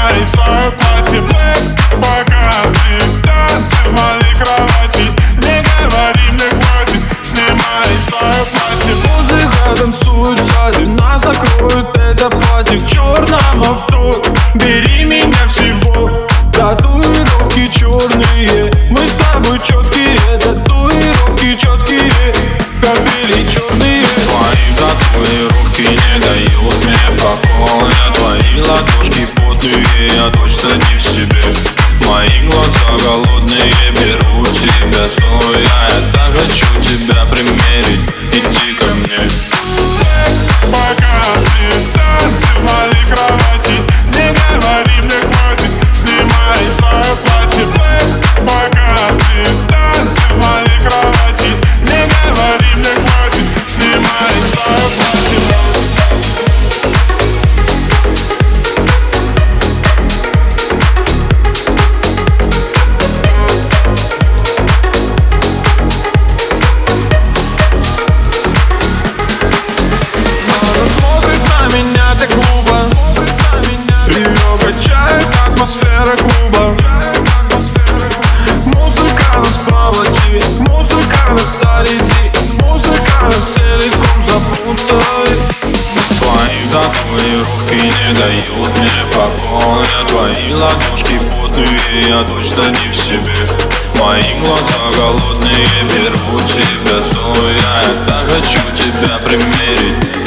Снимай свое платье, пока ты танцы в моей кровати. Не говори мне хватит, снимай свое платье. Музыка танцует сзади, нас накроет это платье в черном авто. Бери меня всего, татуировки черные, мы с тобой четкие, татуировки четкие, капели черные. Твои татуировки не дают мне покоя, твои ладошки потные, я точно не в себе. Мои глаза голодные, беру тебя стоя, я так хочу тебя примерить, иди ко мне. Пока ты танцы в моей кровати, не говори мне хватит, снимай свое платье. Пока ты танцы в моей кровати, не говори мне хватит, снимай свое платье. Так глупо, ее качает атмосфера клуба. Музыка нас проводит, музыка нас зарядит, музыка нас целиком запутает. Твои татуировки не дают мне покоя, твои ладошки потные, я точно не в себе. Мои глаза голодные, беру тебя стоя, я так хочу тебя примерить.